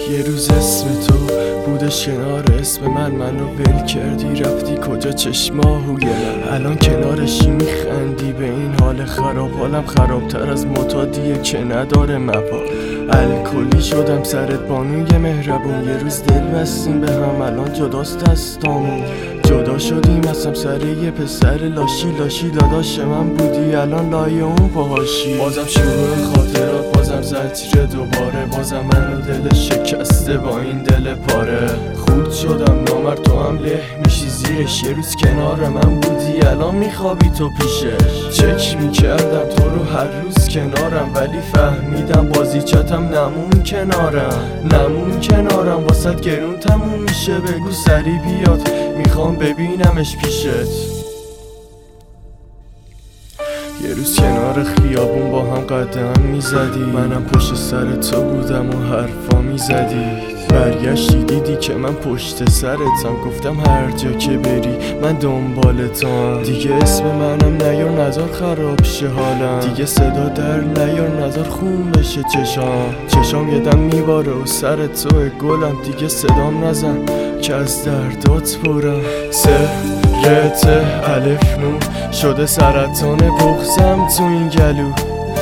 یه روز اسم تو بودش کنار اسم منو ول کردی رفتی کجا چشماهوی من. الان کنارشی میخندی به این حال خراب، حالم خرابتر از معتادیه که نداره مپا. الکلی شدم سرت بانوی مهربون، یه روز دل بستیم به هم الان جداست دستامون. جدا شدیم ازم سر یه پسر لاشی داداش من بودی الان لای اون پاهاشی. بازم شروع خاطرات، بازم زجر دوباره، بازم منو دل شکسته با این دل پاره. خورد شدم نامرد تو هم له میشی زیرش، یه روز کنار من بودی الان میخوابی تو پیشش. چک میکردم تو رو هر روز کنارم، ولی فهمیدم بازیچتم نمون کنارم واسه گرون تموم میشه. بگو سری بیاد میخوام ببینمش پیشت. یه روز کنار خیابون با هم قدم میزدی، منم پشت سر تو بودم و حرفا میزدی. برگشتی دیدی که من پشت سرتم، گفتم هر جا که بری من دنبالتم. دیگه اسم منم نیار نظر خراب شه حالم، دیگه صدا در نیار نظر خون بشه چشام یه دم میباره و سر تو گلم. دیگه صدام نزن که از دردات برم. رت الف نون شده سرطان بغزم تو این گلو.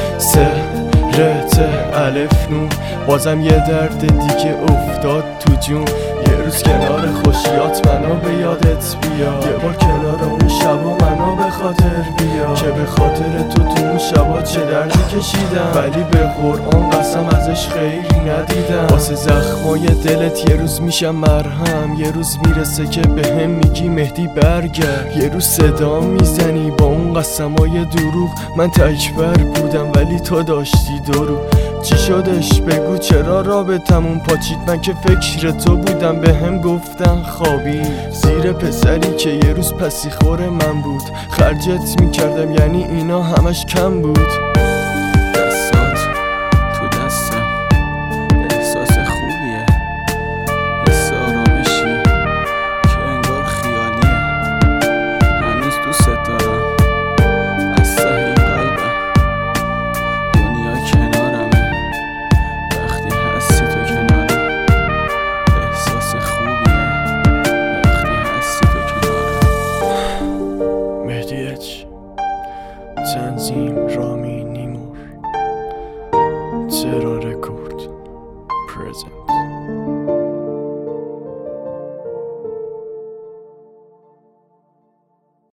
رت الف نون بازم یه درد دیگه افتاد تو جون. یه روز کنار خوشیات منو به یادت بیا، یه بار کنار اون شبا منو به خاطر بیا، که به خاطر تو اون شبا چه دردی کشیدم، ولی به قرآن قسم ازش خیری ندیدم. واسه زخمای دلت یه روز میشم مرهم، یه روز میرسه که به هم میگی مهدی برگرد. یه روز صدا میزنی با اون قسمای دروغ، من تکبر بودم ولی تو داشتی درو. چی شدش بگو چرا رابطمون پاچید؟ من که فکر تو بودم به هم گفتن خوابی زیر پسری که یه روز پسی خور من بود. خرجت میکردم یعنی اینا همش کم بود. دستات تو دستم احساس خوبیه، حس آرامشی که انگار خیالیه. هنوز دوست دارم از ته این قلبم، دنیا کنارمه وقتی هستی تو کنارم. احساس خوبیه وقتی هستی تو کنارم. مهدی اچ، تنظیم رامین نیمور، چرا رکورد پرزنت.